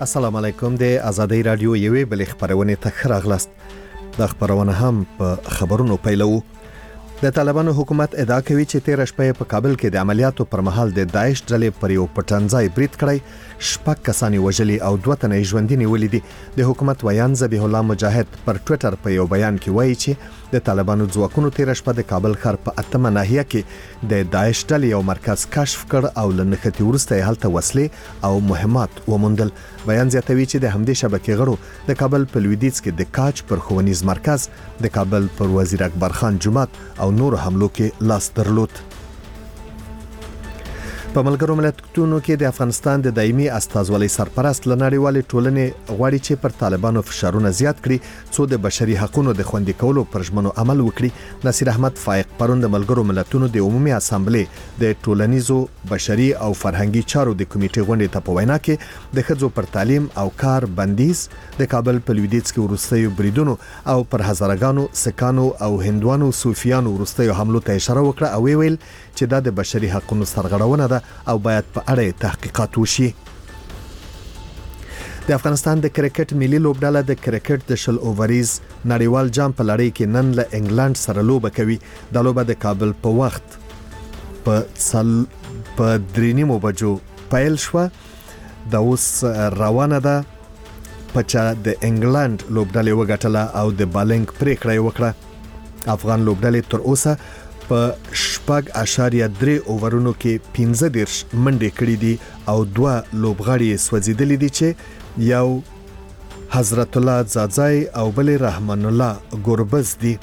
السلام علیکم. د آزادۍ رادیو یوې بلې خبرونه ته ښه راغلاست. د خبرونه هم په خبرونو پیلو. د طالبانو حکومت ادعا کوي چې 13 شپې په کابل کې د عملیاتو پر مهال د داعش ډلې پر یو پټنځای برید کړی، شپږ کسان وژلي او 2 تنه ژوندي نیولي دي. د حکومت ویان ذبیح الله مجاهد پر ټوئیټر په یو بیان کې وایي چې د طالبانو ځواکونو 13 شپه د کابل ښار په 8مه ناحیه کې د داعش ډلې یو مرکز کشف کړ او لنښتي ورسته هلته وسلې او مهمات وموندل. بیان زیاتوي چې د همدې شبکې غړو د کابل په لویدیځ کې د کاج پر ښوونیز مرکز، د کابل پر وزیر اکبر خان جومات او نور حملو کې لاس درلود. په ملګرو ملتونو کې د افغانستان د دایمي استازولۍ سرپرست لنړیوالې ټولنې غواړي چې پر طالبانو فشارونه زیات کړي څو د بشري حقوقو د خوندي کولو پر ژمنو عمل وکړي. نصیر احمد فائق پرون د ملګرو ملتونو د عمومي اسامبلې د ټولنیزو بشري او فرهنګي چارو د کمیټې غونډې ته په وینا کې د ښځو پر تعلیم او کار بندیز، د کابل په لویدیځ کې ورستیو بریدونو او پر هزارګانو سکانو او هندوانو صوفیانو ورستیو حملو ته اشاره وکړه او ویل چې دا د بشري حقوقو سرغړونه ده او باید په اړه تحقیقات وشي. د افغانستان د کرکټ ملي لوبډله د کرکټ د شل اووریز نړیوال جام په لړۍ کې نن له انګلند سره لوبه کوي. د لوبه د کابل په وخت په 3:30 بجو پیل شو. د اوس روانه ده په چا د انګلند لوبډله وګټله او د بالنګ پریکړه وکړه. افغان لوبډله تر اوسه په 6.3 اوورونو کې 15 منډې کړې دي او 2 لوبغاړي سوځیدلې دي چې یو حضرت الله زازای او بل رحمان الله ګوربز دي.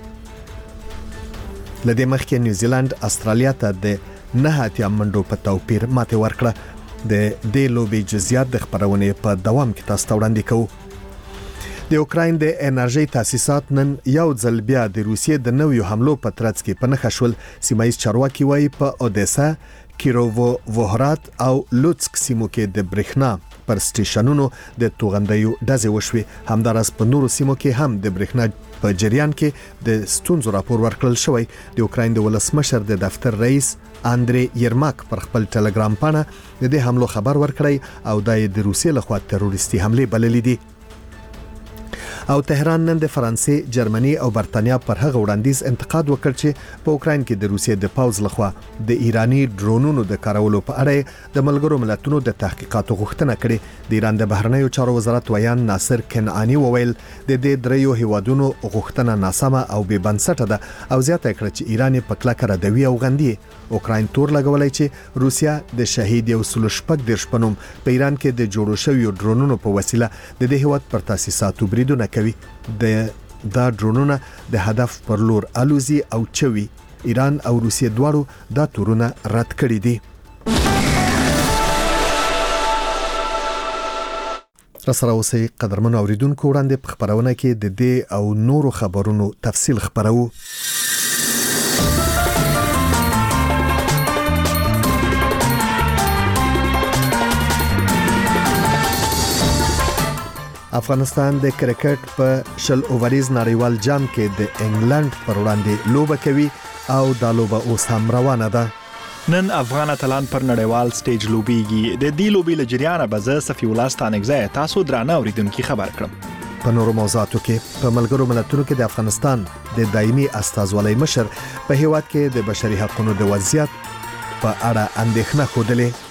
لدې مخکې نیوزیلند استرالیا ته د 9 منډو په توپیر ماته ورکړه. د دې لوبې جزئیات د خبرونه په دوام کې تاسو ته وړاندې کوو. د اوکراین د انرژي تاسیسات نن یو ځل بیا د روسیې د نویو حملو په ترڅ کې په نښه شول. سیمایي چارواکي وایي په اودیسا، کیرووهرات او لوتسک سیمو کې د برېښنا پر سټیشنونو د توغندیو ډزې وشوي. همداراز په نورو سیمو کې هم د برېښنا په جریان کې د ستونزو راپور ورکړل شوی. د اوکراین د ولسمشر د دفتر رئیس اندری یرماک پر خپل ټلګرام پاڼه د دې حملو خبر ورکړی او د روسیې لخوا تروریستي حمله بللې دي. او تهران نن د فرانسې، جرمني او برتانیا پر هغه وړاندیز انتقاد وکړ چې په اوکراین کې د روسیې د پاوز لخوا د ایرانی ډرونونو د کارولو په اړه د ملګرو ملتونو د تحقیقاتو غوښتنه کړې. د ایران د بهرنیو چارو وزارت ویان ناصر کنعانی وویل د دې دریو هیوادونو غوښتنه ناسمه او بې بنسټه ده او زیاته کړه چې ایران په کلکه ردوي او غندي. اوکراین تور لګولای چې روسیا د شهید یو سل شپږ دیرش پنوم په ایران کې د جوړو شویو ډرونونو په وسیله د دې هیواد پر تاسیساتو بریدونه کوي. دا ډرونونه د هدف پر لور الوزي او چوي. ایران او روسیې دواړو دا تورونه رد کړي دي. سره اوسئ قدرمن اوریدونکو، وړاندې په خبرونه کې د دې او نورو خبرونو تفصیل خبرو. افغانستان د کرکټ په شل اووریز نړیوال جام کې د انګلند پر وړاندې لوبه کوي او دا لوبه اوس هم روانه ده. نن افغان اتلان پر نړیوال سټیج لوبيږي. د دې لوبې له جریانه به زه صفي الله ستانګزی تاسو درانه اوریدونکو خبر کړم. په نورو موضوعاتو کې په ملګرو ملتونو کې د افغانستان د دایمي استازولۍ مشر په هیواد کې د بشري حقوقو د وضعیت په اړه اندېښنه خوده.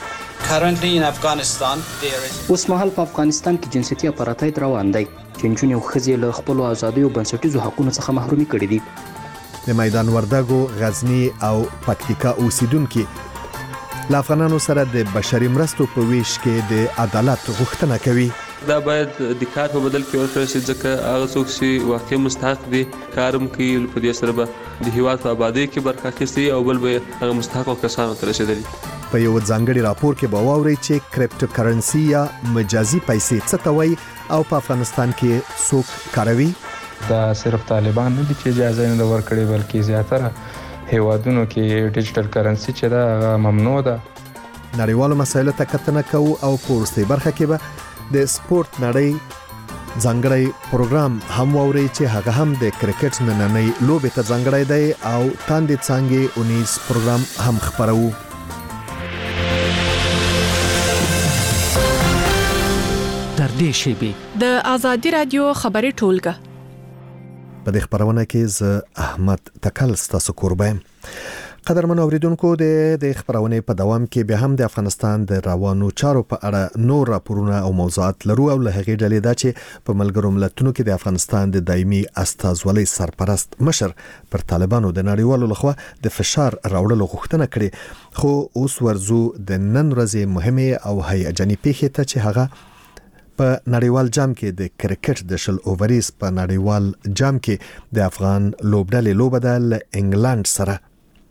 اوس مهال په افغانستان کې جنسيتي اپارټاید روان دی چې نجونې او ښځې له خپل آزادۍ او بنسټیزو حقوقو څخه محرومي کړي دي. د میدان وردګو، غزنی او پکتیکا اوسیدونکو له افغانانو سره د بشري مرستو په ویش کې د عدالت غوښتنه کوي. دا باید د کار په بدل کې ورکړل شي ځکه هغه څوک چې واقعي مستحق دي کارم کوي په دې سره به د هیواد په آبادی کې برخه اخیستي او بل به هغه مستحق کسانو ته رسیدلي. په یو ځانګړي راپور کې به واوري چې کریپټو کرنسي یا مجازي پیسې څه ته وایي او په افغانستان کې څوک کاروي. دا صرف طالبان نه دي چې اجازه نه ورکړي بلکې زیاتره هیوادونو کې ډیجیټل کرنسي چې دا ممنوع ده. نړیوالو مسایلو ته کتنه کوو او په وروستۍ برخه کې به د سپورت نړۍ ځانګړی پروګرام هم واوري چې هغه هم د کرکټ نننۍ لوبې ته ځانګړی دی او تاندې څانګې 19 پروګرام هم خبرو. نږدې شیبې د ازادي رادیو خبري ټولګه. په دې خبرونه کې ز احمد تکل ستاسو قربان. قدرمن اوریدونکو د خبرونه په دوام کې به هم د افغانستان د روانو چارو په اړه نور راپورونه او موضوعات لرو او له هغې ډلې دا چې په ملګرو ملتونو کې د افغانستان د دایمي استازولۍ سرپرست مشر پر طالبانو د نړیوالو لخوا د فشار راوړلو غوښتنه کړې، خو اوس ورزو د نن ورځې مهمه او هیجاني پیښه ته چې هغه په نړیوال جام کې د کرکټ د شل اووریز په نړیوال جام کې د افغان لوبډلې لوبه د انګلند سره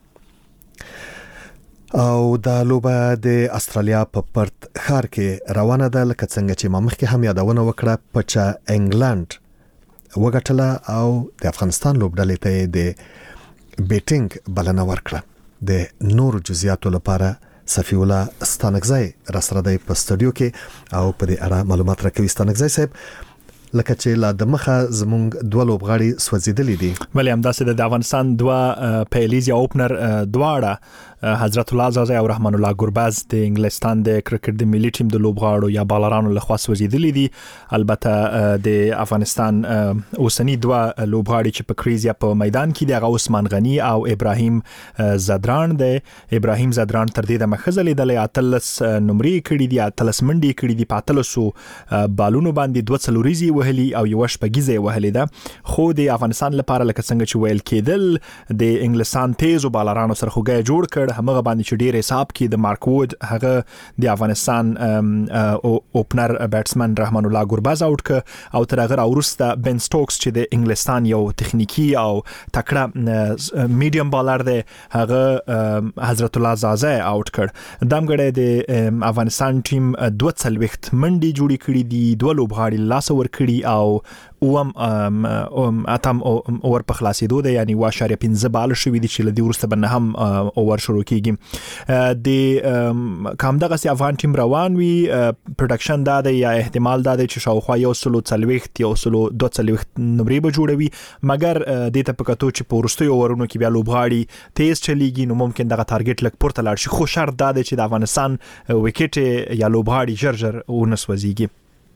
او دا لوبه د استرالیا په پرت ښار کې روانه ده، لکه څنګه چې ما مخکې هم یادونه وکړه په چې انګلند وګټله او د افغانستان لوبډلې ته د بیټینګ بلنه ورکړه. د نور جزئیاتو لپاره صفی الله ستانکزی را سره دی په سټوډیو کې او په دې اړه معلومات راکوي. ستانکزی صاحب، لکه چې لا د مخه زمونږ دوه لوبغاړي سوځیدلې دي. بلې همداسې د افغانستان دوه پیلیز یا اوپنر دواړه حضرت الله زازی او رحمان الله ګربز د انګلستان د کرکټ د ملي ټیم د لوبغاړو یا بالرانو لخوا سوځیدلې دي. البته د افغانستان اوسنی دوه لوبغاړي چې په کریز یا په میدان کې د عثمان غنی او ابراهیم زدران دی. ابراهیم زدران تر دې د مخزلې د اتلس نمرې کړي دي، اتلس منډي کړي دي، په اتلسو بالونو باندې دوه څلوریزي وهلي او یو شپږیزه وهلي ده. خو د افغانستان لپاره لکه څنګه چې ویل کېدل د انګلستان تیز بالرانو سره خوګه جوړ کړ، همغه باندې چې ډیر حساب کې د مارک وود هغه د افغانستان اوپنر بیټسمن رحمان الله ګربز اوټ ک او تر هغه وروسته بن سټوکس چې د انګلستان یو تخنیکی او تکړه میډیم بالر دی هغه حضرت الله زازی اوټ کړ. دمګړې د افغانستان ټیم دوه څلويخت منډي جوړې کړې دي، دوه لوبغاړي لاس ور کړی او اتم اور په خلاصېدو ده، یعنی 1.15 بال شوې دي چې لدی ورسته بنه هم اور شروع کیږي. د کوم دغه سي افغان ټیم روان وي پروډکشن دا ده یا احتمال دا ده چې شاوخوا یو سلو څلويخت یو سلو 2 نمرې به جوړوي، مګر د ته پکاتو چې پورستي اورونو کې بیا لوبغاړي تیز چلیږي نو ممکن دغه ټارګټ لک پورته لاړ شي، خو شرط دا ده چې د افغانستان وکټ یا لوبغاړي جرجر ونسوځيږي.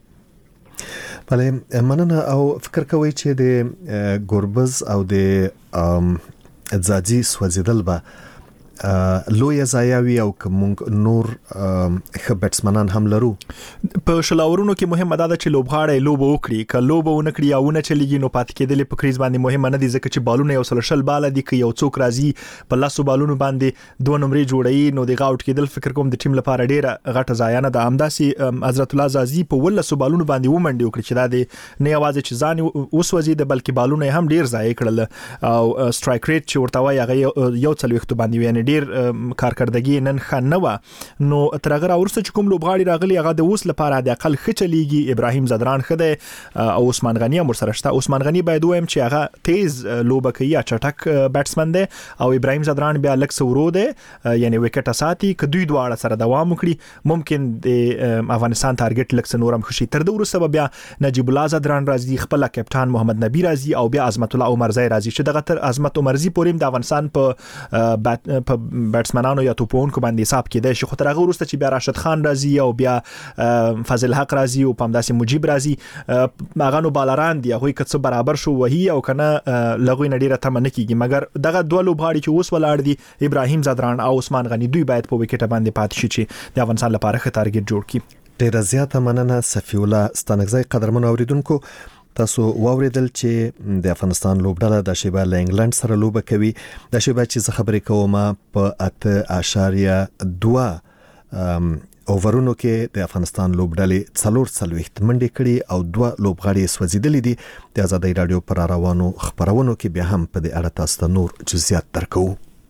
بله مننه. او فکر کوي چې د ګوربز او د ځاځي سوځیدل به لوی ضایعوي او کوم نور ښه بیټسمنان هم لرو. په شلاورونو کې مهمه ده چې لوبغاړي لوب وکړي، که لوب ونکړي یا ونه چلیږي نو پات کېدل په کریز باندې مهمه نه دي، ځکه چې بالونه یو سل شل باله دي، که یو څوک راځي په لاسو بالونو باندې دوه نمرې جوړي نو د غاوټ کېدل فکر کوم د ټیم لپاره ډیره غټه ضایع نه ده. همداسي حضرت الله زازی په ولسو بالونو باندې ومنډي وکړي چې دا د نه یوازې چې ځان وسوځي د بلکې بالونه هم ډیر ضایع کړل او سټرایک ریټ چې ورته وایي هغه یو څلويخت باندې ویني ډیر کارکردګي نن خان نه و. نو تر هغه ورسته چې کوم لوبغاړي راغلي هغه د اوس لپاره د اقل خچلېږي. ابراهیم زدران خده او عثمان غنی هم ورسره شته. عثمان غنی باید وایم چې هغه تیز لوبه کوي، چټک بیټسمن دی او ابراهیم زدران بیا لکس ورو دی، یعنی وکټ ساتي. که دوی دواړه سره دوام وکړي ممکن د افغانستان ټارګټ لکس نورم خوشي. تر دې ورسته بیا نجیب الله زدران راځي، خپل کپټان محمد نبی راځي او بیا عظمت الله عمرزی راځي چې دغه تر عظمت عمرزی پورې د افغانستان په بیټسمنانو یا توپونکو باندې حساب کېدای شي. خو تر هغه وروسته چې بیا راشد خان راځي او بیا فضل حق راځي او پمداسي مجيب راځي، هغه نو بالران دي، هغه کڅ برابر شو وهي او کنه لغوی نډیره تم نه کیږي. مګر دغه دوه لوبغاړي چې اوس ولاړ دي ابراهیم زدران او عثمان غنی، دوی باید په وکټ باندې پات شي چې د افغانستان لپاره ښه ټارګټ جوړ کړي. ډیره زیاته مننه صفی الله ستانکزی. قدرمن اوریدونکو، تاسو واوریدل چې د افغانستان لوبډله د شیبه له انګلند سره لوبه کوي. د شیبه چې زه خبرې کوم په 8.2 اوورونو کې د افغانستان لوبډلې 4 منډې کړي او 2 لوبغاړي سوځیدلې دي. د ازادي رادیو پر روانو خبرونو کې بیا هم په دې اړه تاسو ته نور جزئیات درکو.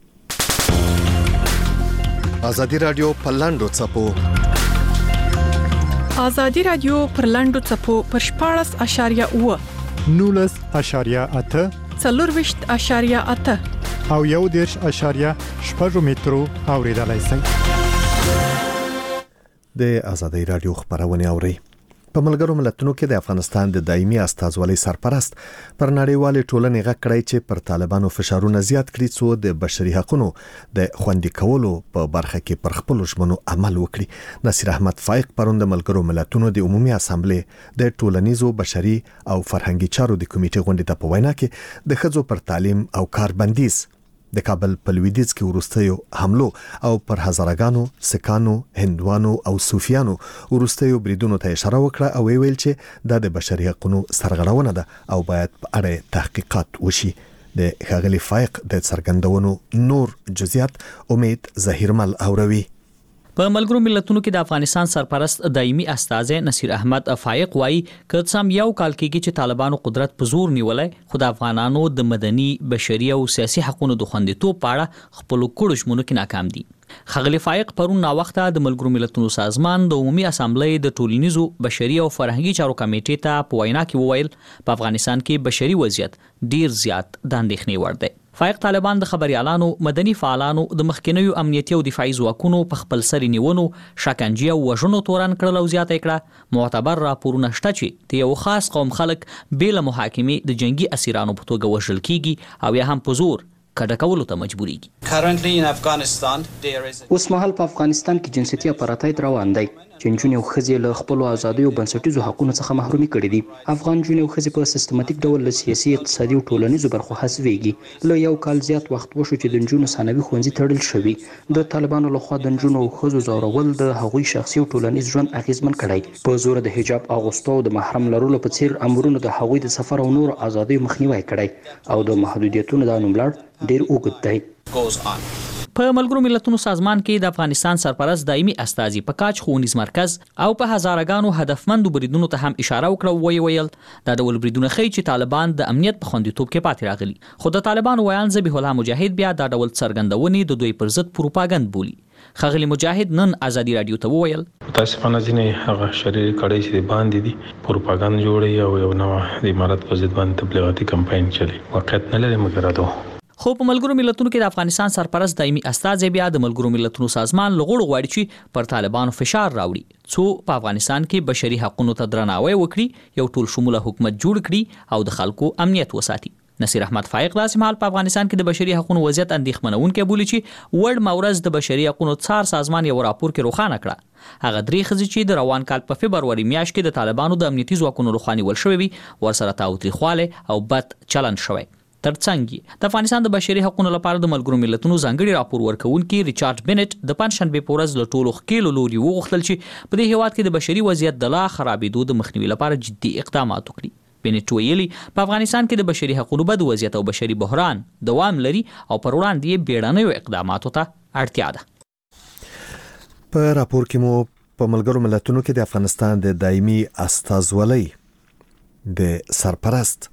ازادي رادیو په لاندو چپو ازادي رادیو پر لاندو چپو پر 14.8 19.8 24.8 او 1.8 مترو اوریدلای شئ. د ازادي رادیو خبرونه اوري. په ملګرو ملتونو کې د افغانستان د دایمي استازولۍ سرپرست پر نړیوالې ټولنې غږ کړی چې پر طالبانو فشارونه زیات کړي څو د بشري حقوقو د خوندي کولو په برخه کې پر خپل ژمنو عمل وکړي. نصیر احمد فائق پرون د ملګرو ملتونو د عمومي اسامبلې د ټولنیزو بشري او فرهنګي چارو د کمیټې غونډې ته په وینا کې د ښځو پر تعلیم او کار بندیز د کابل په لویدیځ کې وروستیو حملو او پر هزارګانو سکانو هندوانو او صوفیانو وروستیو بریدونو ته اشاره وکړه او ویل چې د بشري حقوقو سرغړونه ده او باید په اړه تحقیقات وشي. د ښاغلي فائق د څرګندونو نور جزئیات امید ظهیرمل اوروي. په ملګرو ملتونو کې د افغانستان سرپرست دایمي استاذ نصیر احمد فائق وایي چې سم یو کال کېږي چې طالبانو قدرت په زور نیولای خو د افغانانو د مدني بشري او سیاسي حقوقو د خوندیتوب په اړه خپل کړو ژمنو کې ناکام دي. ښاغلي فائق پرون نا وخته د ملګرو ملتونو سازمان د عمومي اسامبلې د ټولنیزو بشري او فرهنګي چارو کمیټې ته په وینا کې وویل په افغانستان کې بشري وضعیت ډیر زیات د اندېښنې وړ دی. فائق طالبان د خبريالانو مدني فعالانو د مخکینیو امنیتي او دفاعي ځواکونو په خپل سر نیونو شکنجه او وژنو تورن کړل او زیاته کړه. معتبر راپورونه شته چې د یو خاص قوم خلک بېله محاکمې د جنگي اسیرانو په توګه وژل کیږي او یا هم په زور کډه کولو ته مجبورېږي. اوس مهال په افغانستان کې جنسيتي اپارټاید روان دی چې نجونې او ښځې له خپلو ازادۍ او بنسټیزو حقوقو څخه محرومي کړي دي. افغان نجونې او ښځې په سیستماتیک ډول له سیاسي اقتصادي او ټولنیزو برخو حذفېږي. له یو کال زیات وخت وشو چې د نجونو ثانوي ښوونځي تړل شوي. د طالبانو لخوا د نجونو او ښځو ځورول د هغوی شخصي او ټولنیز ژوند اغیزمن کړی. په زور د حجاب اغوستو او د محرم لرلو په څیر امرونو د هغوی د سفر او نور ازادۍ مخنیوي کړی او د محدودیتونو د نوملړ ډیر اوږد دی. په ملګرو ملتونو سازمان کې د افغانستان سرپرست دایمي استازي په کاج ښوونیز مرکز او په هزارګانو هدفمندو بریدونو ته هم اشاره وکړه. ویل دا ډول بریدونه ښیي چې طالبان د امنیت په خوندیتوب کې پاتې راغلي. خو د طالبانو ویان ذبیح الله مجاهد بیا دا ډول څرګندونې د دوی پر ضد پروپاګند بولي. ښاغلي مجاهد نن ازادي رادیو ته وویل متاسفانه ځینې هغه شرعي کړۍ چې باندې دي پروپاګند جوړي او یو نوع د امارت په ضد باندې تبلیغاتي کمپاین چلی واقعیت نه لري مګر دا خو په ملګرو ملتونو کې د افغانستان سرپرست دایمي استازی بیا د ملګرو ملتونو سازمان لغړو غواړي چې پر طالبانو فشار راوړي څو په افغانستان کې بشري حقوقو ته درناوی وکړي یو ټول شموله حکومت جوړ کړي او د خلکو امنیت وساتي. نصیر احمد فائق داسې مهال په افغانستان کې د بشري حقوقو وضعیت اندېښمنونکی بولی چې ورډ مورز د بشري حقوقو څار سازمان یو راپور کې روښانه کړه هغه درې ښځې چې د روان کال په فبروري میاشت کې د طالبانو د امنیتي ځواکونو لخوا نیول شوې وي ورسره تاوتریخواله او بد چلند شوی. ترڅنګ د افغانستان د بشري حقوقو لپاره د ملګرو ملتونو ځانګړي راپور ورکونکي ریچارډ بنټ د پنځشنبه په ورځ له ټولو ښکېلو لوري وغوښتل چې په دې هیواد کې د بشري وضعیت د لا خرابېدو د مخنیوي لپاره جدي اقدامات وکړي. بنټ ویلي په افغانستان کې د بشري حقوقو بد وضعیت او بشري بحران دوام لري او پر وړاندې یې بیړنیو اقداماتو ته اړتیا ده. په راپور کې مو په ملګرو ملتونو کې د افغانستان د دایمي استازولۍ د سرپرست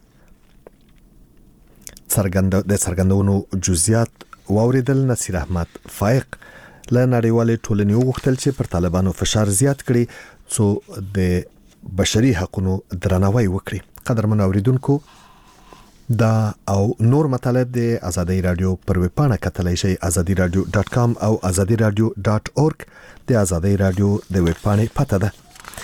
د څرګندونو جزئیات واوریدل. نصیر احمد فائق له نړیوالې ټولنې وغوښتل چې پر طالبانو فشار زیات کړي څو د بشري حقوقو درناوی وکړي. قدرمن اوریدونکو دا او نور مطالب د ازادي رادیو پر ویب پاڼه کتلای شئ azadiradio.com او azadiradio.org د ازادي رادیو د ویب پاڼې پته ده.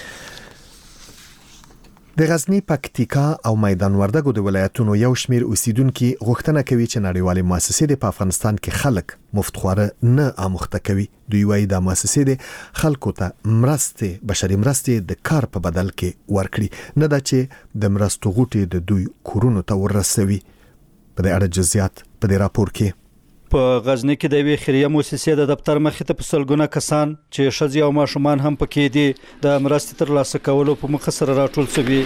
د غزنی پکتیکا او میدان وردګو د ولایتونو یو شمیر اوسیدونکو غوښتنه کوي چې نړیوالې مؤسسې په افغانستان کې خلک مفتخواره نه اموخته کوي. دوی وايي د مؤسسې د خلکو ته مرستې بشري مرستې د کار په بدل کې ورکړي نه دا چې د مرستو غوټي د دوی کورونو ته ورسوي. په دې اړه جزئیات په دې راپور کې. په غزنی کې د وی خیریه مؤسسې د دفتر مخې ته په سلګونه کسان چې ښځې او ماشومان هم پکې دي د مرستې ترلاسه کولو په مخه سره راټول شوي.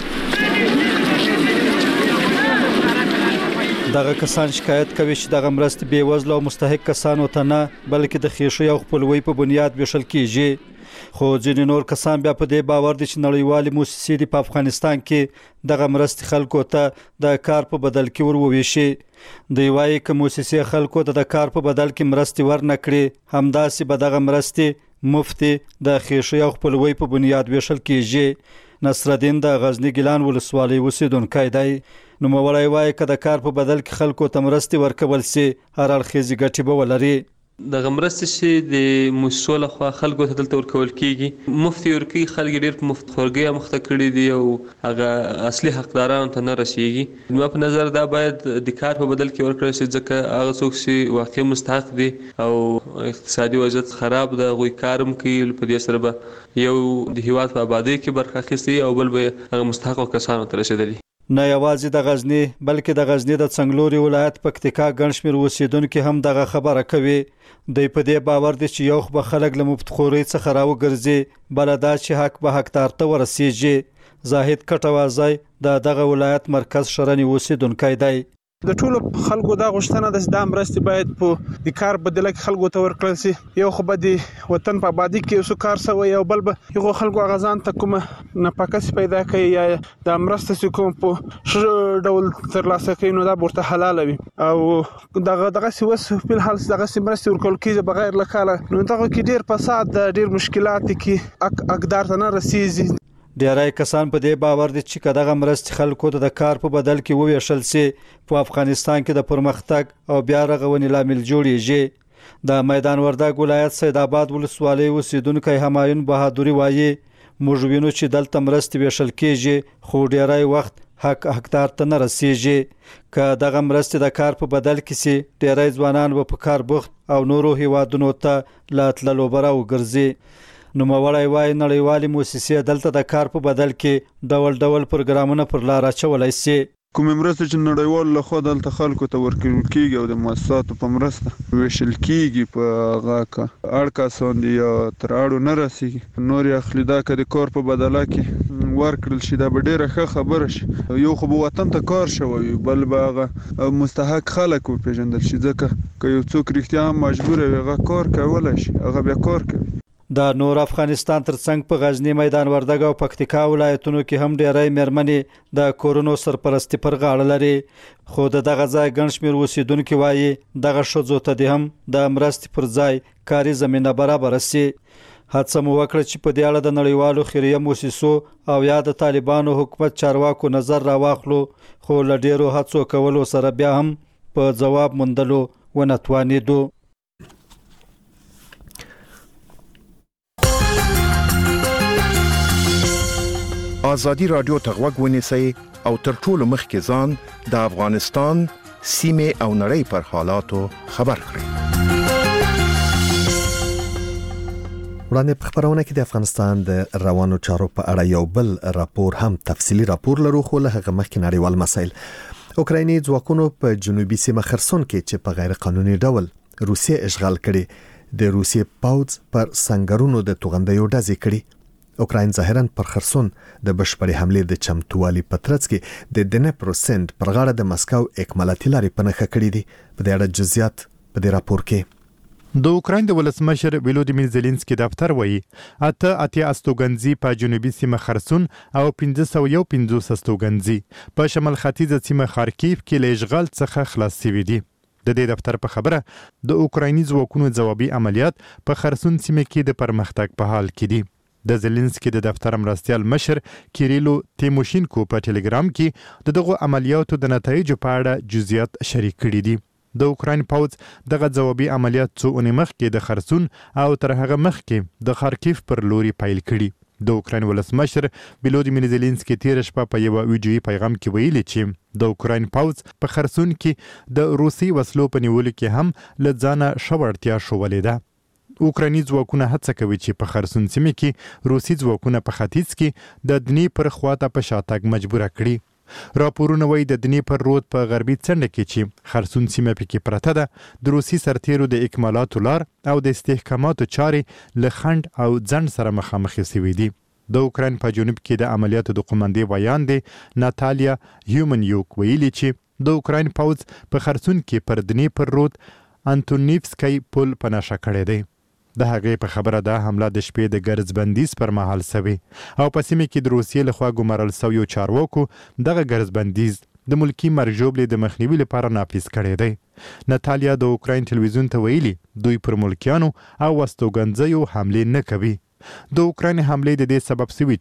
دغه کسان شکایت کوي چې دغه مرستې بې وزله او مستحق کسانو ته نه بلکې د خېښۍ او خپلوۍ په بنیاد ویشل کیږي. خو ځینې نور کسان بیا په دې باور دي چې نړیوالې مؤسسې په افغانستان کې دغه مرستې خلکو ته د کار په بدل کې وروویشي. دوی وايي که مؤسسې خلکو ته د کار په بدل کې مرستې ورنکړي همداسې به دغه مرستې مفتي د خېښۍ او خپلوۍ په بنیاد ویشل کیږي. نصرالدین د غزنی ګیلان ولسوالۍ اوسیدونکی دی. نوموړی وايي که د کار په بدل کې خلکو ته مرستې ورکول سي هر اړخیزې ګټې به ولري. د غمرستې چې د موسسو لخوا خلکو ته دلته ورکول کیږي مفتي ورکی خلک ډیر په مفت خورګي مخته کړي دي او هغه اصلي حقدارانو ته نه رسیږي. نو په نظر دا باید د کار په بدل کې ورکړل شي ځکه هغه څوک چې واقعي مستحق دي او اقتصادي وضعیت خراب ده غوي کارم کوي په دې سره به یو د هیواد په آبادی کې برخه اخیستي او بل به هغه مستحق کسانو ته رسیدلي. نه یوازې د غزنی بلکې د غزنی د څنګلوري ولایت پکتیکا ګڼ شمېر اوسیدونکو هم دغه خبره کوي. دوی په دې باور دي چې یو خو خلک له مفتخوري څخه راوګرځي بل دا چې حق به حقدار ته ورسیږي. زاهد کټوازی د دغه ولایت مرکز شرنی اوسیدونکی دی. د ټولو خلکو دا غوښتنه ده چې دا مرستې باید په د کار بدله کې خلکو ته ورکړل شي. یو خو به د وطن په آبادی کې اوسو کار سوی او بل به یو خلکو غزان ته کوم نفقه پیدا کوي یا د مرستې کوم په ډول ترلاسه کوي نو دا ورته حلال وي او دغه سوس په حال دغه مرستې ورکول کیږي بغیر لکاله نو دغه کې ډیر فساد ډیر مشکلات کې اقدار ته نه رسیږي. ډیری کسان په دې باور دي چې کداغه مرستې خلکو ته د کار په بدل کې وویشل سي په افغانستان کې د پرمختګ او بیا رغونې لامل جوړیږي. د میدان وردګ ولایت سید آباد ولسوالۍ اوسیدونکو همایون بهادری وایي موږ وینو چې دلته مرستې ویشل کیږي خو ډیری وخت حقدار ته نه رسیږي. که دغه مرستې د کار په بدل کې سي ډیری ځوانان په کار بوخت او نورو هیوادونو ته لاتللو براو ګرځي. نو مولای وای نړیوالې موسسې دلته د کار په بدل کې ډول ډول پروګرامونه پر لار اچولای شي. کوم مرسته چې نړیوال له خوا دلته خلکو ته ورکول کیږي او د مؤسساتو په مرسته ویشل کیږي په هغه اړ کسان دي یا تر اړو نه رسیږي نور اخلي دا که د کار په بدله کې ورکړل شي دا به ډیره ښه خبره شي. یو خو به وطن ته کار شوی بل به هغه مستحق خلک وپېژندل شي ځکه که یو څوک رښتیا هم مجبور وي هغه کار کولی شي هغه بیا کار کوي. د نور افغانستان ترڅنګ په غزنی میدان وردګ او پکتیکا ولایتونو کې هم ډیری مېرمنې د کورونو سرپرستی پر غاړه لري خو دغه ځای ګڼ شمېر اوسیدونکو وایي دغه ښځو ته هم د مرستې پر ځای کاري زمینه برابر شي. هڅه مو وکړه چې په دې اړه د نړیوالو خیریه موسسو او یا د طالبانو حکومت چارواکو نظر راواخلو خو له ډیرو هڅو کولو سره بیا هم په ځواب موندلو ونه توانېدو. آزادی رادیو ته غوږ ونیسئ او تر ټولو مخکې ځان د افغانستان سیمې او نړۍ پر حالاتو خبر کړئ. وړاندې په خبرونه کې د افغانستان د روانو چارو په اړه یو بل راپور هم تفصیلی راپور لرو خو له هغه مخکې نړیوال مسایل. اوکرایني ځواکونو په جنوبي سیمه خرسون کې چې په غیر قانوني ډول روسیه اشغال کړي د روسیې پوځ پر سنگرونو د توغندیو ډزې کړي. اوکراین ظاهرا پر خرسون د بشپړې حملې د چمتووالي په ترڅ کې د دنپرو سند پر غاړه د مسکو اکمالاتي لارې په نښه کړې دي. په دې اړه جزئیات په دې راپور کې د اوکراین د ولسمشر ولودیمیر زيلنسکي دفتر وایي اته استوګنځي په جنوبي سیمه خرسون او 550 استوګنځي په شمال ختیځه سیمه خارکیف کې له اشغال څخه خلاص شوي دي. د دې دفتر په خبره د اوکرایني ځواکونو ځوابي عملیات په خرسون سیمه کې د پرمختګ په حال کې دي. د زيلنسکي د دفتر مرستيال مشر کیریلو تیموشینکو په ټلګرام کې دغه عملیاتو د نتایجو په اړه جزئیات شریک کړي دي. د اوکراین پوځ دغه ځوابي عملیات څو اونۍ مخکې د خرسون او تر هغه مخکې د خارکیف پر لوري پیل کړي. د اوکراین ولسمشر ولودیمیر زيلنسکي تیر شپه په یو ویډیوي پیغام کې ویلي چې د اوکراین پوځ په خرسون کې د روسي وسلو په نیولو کې هم لځانه شوړتیا شولې ده. اوکرایني ځواکونه هڅه کوي چې په خرسون سیمه کې روسي ځواکونه په ختیځ کې د دنیپر خواته په شاتګ مجبور کړي. راپورونه وایي د دنیپر رود په غربي څنډه کې چې خرسون سیمه پکې پرته ده د روسي سرتیرو د اکمالاتو لار او د استحکاماتو چارې له خنډ او ځنډ سره مخامخ شوي دي. د اوکراین په جنوب کې د عملیاتو د قومندې ویاندې ناتالیا هیومنیوک ویلي چې د اوکراین پوځ په خرسون کې پر دنیپر رود انټونیفسکی پل په نښه کړی دی. د هغې په خبره دا حمله د شپې د ګرځبندیز پر مهال سوي او په سیمه کې د روسیې لخوا ګمارل شویو چارواکو دغه ګرځبندیز د ملکی مرګ ژوبلې د مخنیوي لپاره نافذ کړی دی. ناتالیا د اوکراین ټلویزیون ته ویلي دوی پر ملکیانو او استوګنځیو حمله نه کوي. د اوکراین حمله د دې سبب شوی چې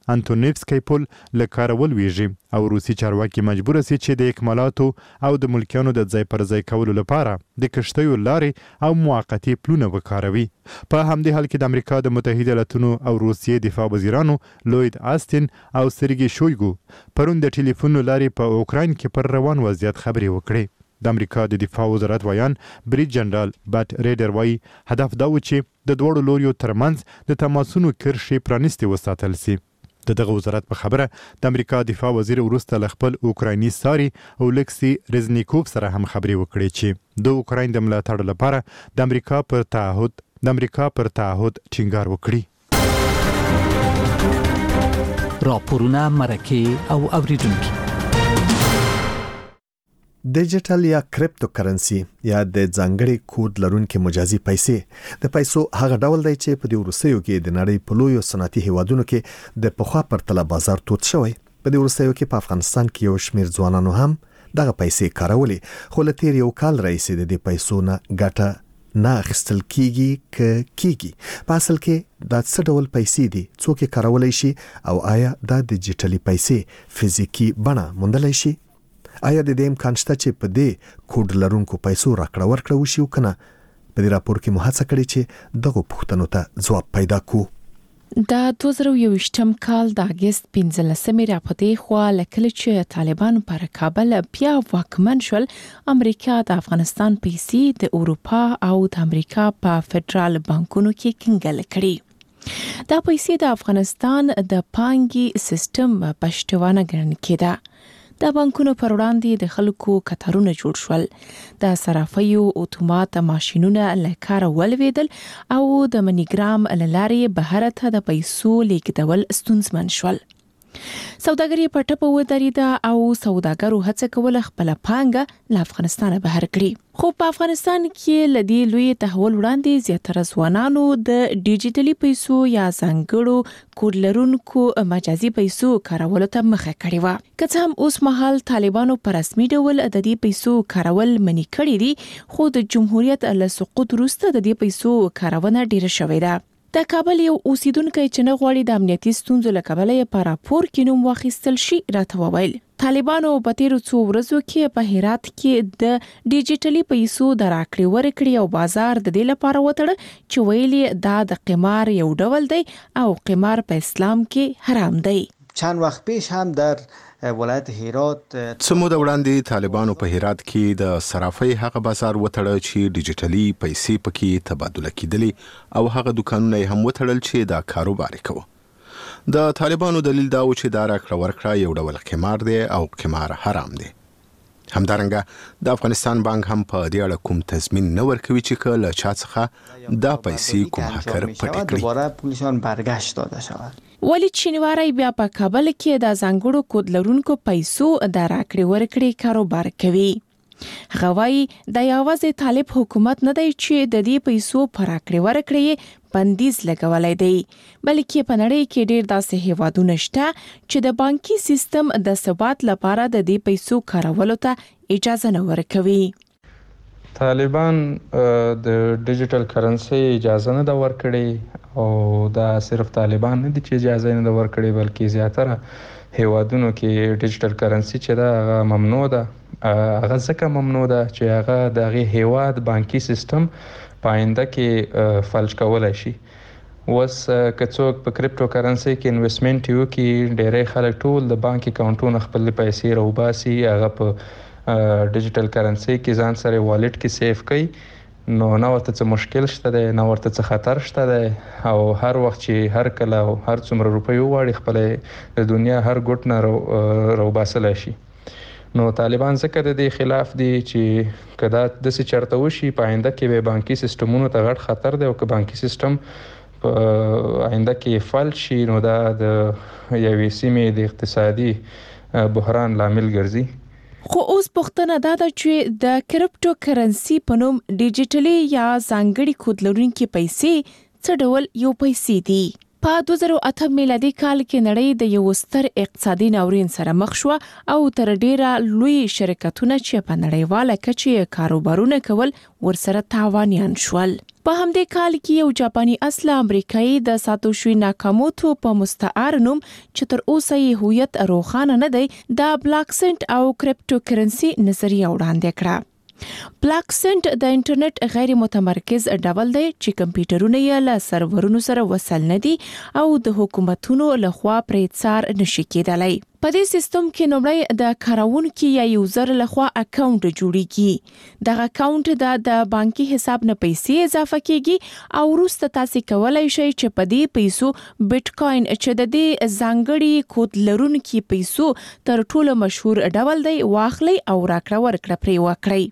انټونیفسکی پل له کارول ویږي او روسي چارواکي مجبور سي چې د اکمالاتو او د ملکیانو د ځای پر ځای کولو لپاره د کشتیو لارې او موقتی پلونه وکاروي. په همدې حال کې د امریکا د متحده ایالاتونو او روسیې دفاع وزیرانو لوید آستین او سرګي شویګو پرون د ټلیفون لارې په اوکراین کې پر روان وضعیت خبرې وکړې. د امریکا د دفاع وزارت ویان بریج جنرال بټ ریډر وایي هدف دا و چې د دوړو لوریو ترمنځ د تماسونو کرښې پرانیستې وساتل سي. دغه وزارت په خبره د امریکا دفاع وزیر وروسته له خپل اوکرایني ساري اولکسي رزنیکوف سره هم خبرې وکړې چې د اوکراین د ملاتړ لپاره د امریکا پر تعهد ټینګار وکړي. راپورونه مرکه او اوریدونکو ډیجیټل یا کریپټو کرنسي یا د ځانګړي کود لرونکو مجازي پیسې د پیسو هغه ډول دی چې په دې وروستیو کې د نړۍ په لویو صنعتي هیوادونو کې د پخوا پرتله بازار توت شوی. په دې وروستیو کې په افغانستان کې یو شمېر ځوانانو هم دغه پیسې کارولې، خو له تیر یو کال راهیسې د دې پیسو نه ګټه نه اخیستل کیږي. په اصل کې دا څه ډول پیسې دي، څوک یې کارولای شي او آیا دا ډیجیټلي پیسې فزیکی بڼه موندلای شي؟ آیا د دې امکان شته چې په دې کوډ لرونکو پیسو راکړه ورکړه وشي او کنه؟ په دې راپور کې مو هڅه کړې چې دغه پوښتنو ته ځواب پیدا کړو. د 2021م کال د اگست 15مې راپورې خو لکه چې طالبان پر کابل بیا واکمن شول، امریکا د افغانستان پیسې د اروپا او د امریکا په فدرال بانکونو کې کنګل کړي. دا پیسې د افغانستان د پانګي سیستم پښتوانه ګڼل کېده. د بانکونو پر وړاندې د خلکو کتارونه جوړ شول، د صرافیو اتومات ماشینونه له کاره ولوېدل او د منیګرام له لارې بهر ته د پیسو لیږدول ستونزمن شول. سوداګري په ټپه ودرېده او سوداګرو هڅه کوله خپل پانګه له افغانستان بهر کړي. خو په افغانستان کې لدی لوی تحول وړاندې زیاتره ځوانانو د ډیجیټلي پیسو یا ځانګړو کوډ لرونکو مجازي پیسو کارولو ته مخه کړې و. که څه هم اوس مهال طالبانو په رسمي ډول د دې پیسو کارول منع کړي دي، خو د جمهوریت له سقوط وروسته د دې پیسو کارونه ډیره شوې ده. د کابل یو اوسیدونکو چې نه غواړي د امنیتي ستونزو له کبله په راپور کې نوم واخیستل شي راته وویل طالبانو په تیرو څو ورځو کې په هرات کې د ډیجیټلي پیسو د راکړې ورکړې او بازار د دې لپاره وتړ چې ویلي دا د قمار یو ډول دی او قمار په اسلام کې حرام دی. چند وخت پیش هم در ولایت هرات سمو د وړاندې طالبانو په هرات کې د صرافۍ هغه بازار وتړل چې ډیجیټلي پیسې پکې تبادله کېدلې او هغه دکانونه هم وتړل چې دا کاروبار کوي. د طالبانو دلیل دا و چې دا راکړه ورکړه یو ډول قمار دی او قمار حرام دی. همدارنګه د افغانستان بانک هم په دې اړه کوم تضمین نه ورکوي چې کله چا څخه دا پیسې کوم هکر پټ کړي. دوباره پولیسان برگشت داده شود. ولی چینواری بیا په کابل کې د ځانګړو کود لرونکو پیسو د راکړې ورکړې کاروبار کوي. غوای د یوازې طالب حکومت نه دی چې د دې پیسو پر راکړې ورکړې بندیز لګولای دی، بلکې په نړۍ کې ډېر داسې هیوادونه شته چې د بانکي سیستم د ثبات لپاره د دې پیسو کارولو ته اجازه نه ورکوي. طالبان د ډیجیټل کرنسي اجازه نه دا ورکړي او دا صرف طالبان نه دي چې اجازه نه دا ورکړي، بلکې زیاتره هیوادونو کې ډیجیټل کرنسي چې دا ممنوع ده. هغه ځکه ممنوع ده چې هغه د هغې هیواد بانکي سیستم په آینده کې فلج کولی شي. اوس که څوک په کریپټو کرنسي کې انویسټمنټ وکړي، ډېری خلک ټول د بانک اکاونټونه خپل پیسې راوباسي، هغه په ډیجیټل کرنسي کې ځان سره والټ کې سیف کوي، نو نه ورته څه مشکل شته دی، نه ورته څه خطر شته دی او هر وخت چې هر کله او هر څومره روپۍ وغواړي خپل د دنیا هر ګوټ نه راوباسلی شي. نو طالبان ځکه د دې خلاف دي چې که دا داسې چرته وشي په آینده کې به بانکي سیستمونو ته غټ خطر دی او که بانکي سیستم په آینده کې فلج شي نو دا د یوې سیمې د اقتصادي بحران لامل ګرځي. خو اوس پوښتنه دا ده چې د کریپټو کرنسي په نوم ډیجیټلي یا ځانګړي کود لرونکي پیسې څه ډول یو پیسې دي؟ په 2008 میلادي کال کې نړۍ د یو ستر اقتصادي ناورین سره مخ شو او تر ډیره لوی شرکتونه چې په نړیواله کچه کاروبارونه کول ورسره تاوانیان شول. په همدې کال کې یو جاپاني اصله امریکایي د ساتوشي ناکاموتو په مستعار نوم چې تر اوسه یې هویت روښانه نه دی د بلاک سنت او کریپټو کرنسي نظریه وړاندې کړه. بلاک سنت د انټرنیټ غیر متمرکز ډول دی چې کمپیوټرونه یې له سرورونو سره وصل نه دي او د حکومتونو لخوا پرې څار نشي کېدلی. په دې سیستم کې نومړی د کاروونکي یا یوزر لخوا اکاونټ جوړیږي. دغه اکاونټ د بانکي حساب نه پیسې اضافه کیږي او وروسته تاسو کولای شئ چې په دې پیسو بیټکوین چې د دې ځانګړي کود لرونکي پیسو تر ټولو مشهور ډول دی واخلي او راکړه ورکړه پرې وکړئ.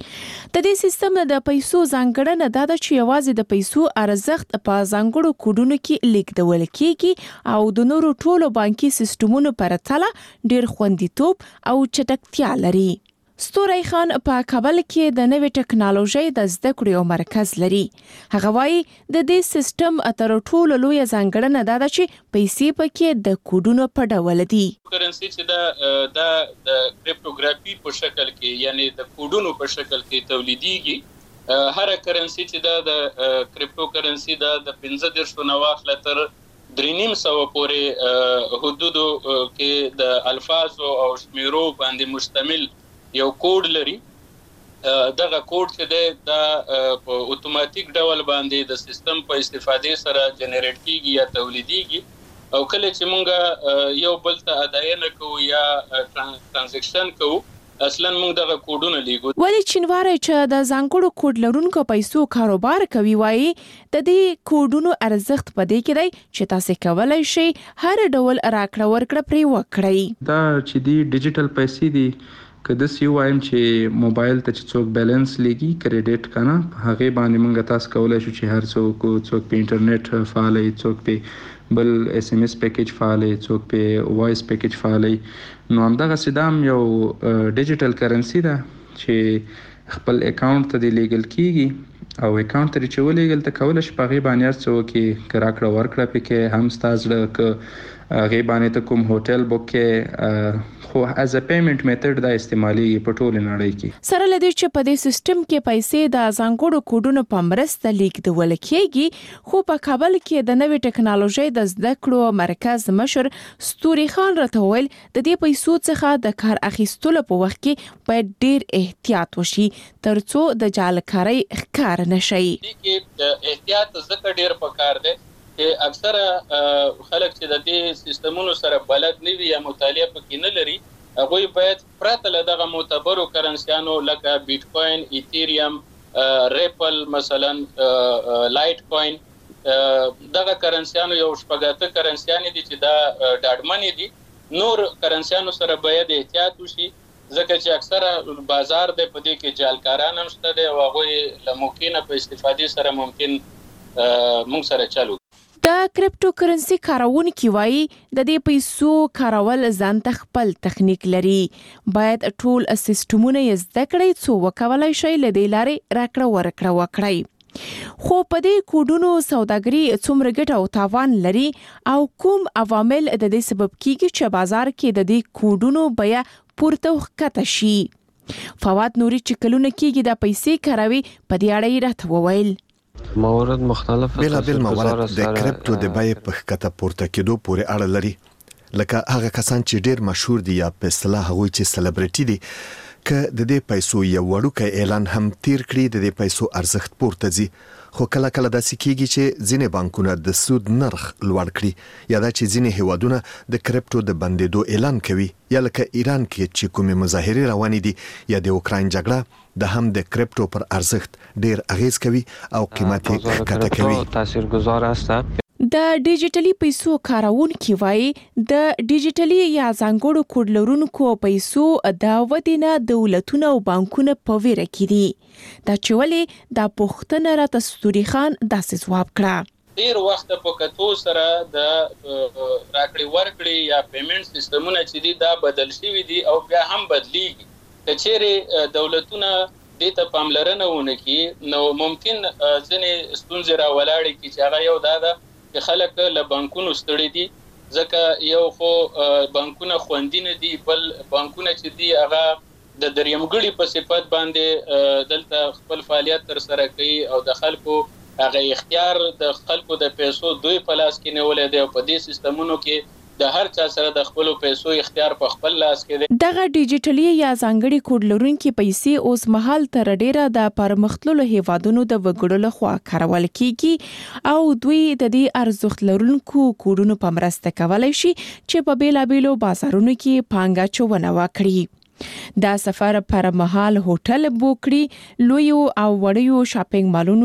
د دې سیستم د پیسو ځانګړنه دا ده چې یوازې د پیسو ارزښت په ځانګړو کوډونو کې لیږدول کیږي او د نورو ټولو بانکي سیستمونو پرتله ډېر خوندیتوب او چټکتیا لري. ستوري خان په کابل کې د نوې ټکنالوژي د زده کړې یو مرکز لري. هغه وايي د دې سیستم تر ټولو لوی ځانګړنه دا ده چې پیسې پکې د کوډونو په ډول دي. کرنسي چې د کریپټوګرافي په شکل کې یعنی د کوډونو په شکل کې تولیديږي. هر کرنسي چې د کریپټو کرنسي د 15 واخله تر 300 پورې حدودو کې د الفاظو او شمیرو باندې مشتمل یو کوډ لري. دغه کوډ چې د په اتوماتیک ډول باندې د سیستم په استفادې سره جنریټ کیږي یا تولیديږي او کله چې مونږ یو بل ته اداینه کوو یا ترانزیکشن کوو اصلا مونږ دغه کوډونه لیکو. ولی چینواره چې د ځانګړو کوډ لرونکو پیسو کاروبار کوي وایي د دې کوډونو ارزښت په دې کې دی چې تاسو کولای شئ هر ډول راکړه ورکړه پرې وکړئ. دا چې دی ډیجیټل پیسې دي که د سی وایم چې موبایل ته چې څوک بیلانس لګي کریډټ کنه هغه باندې مونږ تاسو کولای شو چې هر څوک په انټرنیټ فعال وي، څوک په بل اس ام اس پیکیج فعال وي، څوک په وایس پیکیج فعال وي. نو همدغه سیدام یو ډیجیټل کرنسي ده چې خپل اکاونټ ته دی لیګل کیږي او اکاونټ ته چې ولېګل ته کولای شي په غي باندې څوک کې راکړه ورکړه پکې هم ستاسو ک غي باندې ته کوم هوټل بوک کې خو از ا پیمنٹ میتھډ دا استعمالي په ټول نړۍ کې. سره لدې چې په دې سیستم کې پیسې د ځانګړو کوډونو په مرسته لیږدول کیږي خو په کابل کې د نوې ټکنالوژي د زده کړو مرکز مشر ستوري خان راته ویل د دې پیسو څخه د کار اخیستلو په وخت کې باید ډیر احتیاط وشي ترڅو د جعلکارۍ ښکار نشي. کې احتیاط زکه ډیر پکار دی. اکثره خلک چې د دې سیستمونو سره بلد نه وي یا مطالعه پکې نه لري هغه باید پرته له دغه معتبرو کرنسيانو لکه بیټکوین، ایتھیریم، ریپل مثلا لایټ کوین دغه کرنسيانو یو شپږاته کرنسيان دي چې دا ډاډمن دي. نور کرنسيانو سره باید احتیاط وشي ځکه چې اکثره بازار د پدې کې جعلکاران هم شته دي او هغه لممکنه په استفادې سره ممکن موږ سره چالو. د کریپټو کرنسي کارونکي وایي د دې پیسو کارول ځان ته خپل تخنیک لري. باید ټول سیستمونه یې زده کړئ څو وکولای شي له دې لارې راکړه ورکړه وکړئ. خو په دې کوډونو سوداګري څومره ګټه او تاوان لري او کوم عوامل د دې سبب کیږي چې بازار کې د دې کوډونو بیه پورته وخته شي. فواد نوري چې کلونه کېږي د پیسې کاروي په دې اړه راته وویل. موارد مختلف بلا موارد د کریپټو د بیې په ښکته پورته کېدو پورې اړه لري. لکه هغه کسان چې ډیر مشهور دي یا په اصطلاح هغوی چې سلیبریټي دي که د دې پیسو یو وړوکی اعلان هم تیر کړي د دې پیسو ارزښت پورته ځي. خو کله کله داسې کیږي چې ځینې بانکونه د سود نرخ لوړ کړي یا دا چې ځینې هیوادونه د کریپټو د بندېدو اعلان کوي یا لکه ایران کې چې کومې مظاهرې روانې دي یا د اوکراین جګړه د هم د کریپټو پر ارزښت ډیر اغیز کوي او قیمت یې ښکته کوي. تاثیرگذار است. د ډیجیټلي پیسو کارونکي وایي د ډیجیټلي یا ځانګړو کوډ لرونکو پیسو د ودینه دولتونه او بانکونه په ویره کې دي. دا چې ولې دا پوښتنه راته ستوري خان داسې ځواب کړه. ډیر وخت په کتو سره د راکړې ورکړې یا پیمنټ سیستمونه چې دي دا بدل شوي دي او بیا هم بدلیږي. کچېرې دولتونه دې ته پاملرنه ونه کړي نو ممکن ځینې ستونزې راولاړې کړي چې هغه یو دا ده چې خلک له بانکونو ستړي دي ځکه یو خو بانکونه خوندي نه دي بل بانکونه چې دي هغه د دریمګړي په صفت باندې دلته خپل فعالیت تر سره کوي او د خلکو هغه اختیار د خلکو د پیسو دوی په لاس کې نیولې دی او په دې سیستمونو کې د هر چا سره د خپل پیسو اختیار په خپل لاس کې دی. دغه ډیجیټلی یا ځانګړي کوډ لرونکي پیسې اوس مهال تر ډیره د پرمختللو هیوادونو د وګړو لخوا کارول کیږي او دوی د دې ارزښت لرونکو کوډونو په مرسته کولای شي چې په بیلابیلو بازارونو کې پانګه چونه وکړي. دا سفر پر مهال هوټل بوک کړي، لوی او وړیو شاپینګ مالونو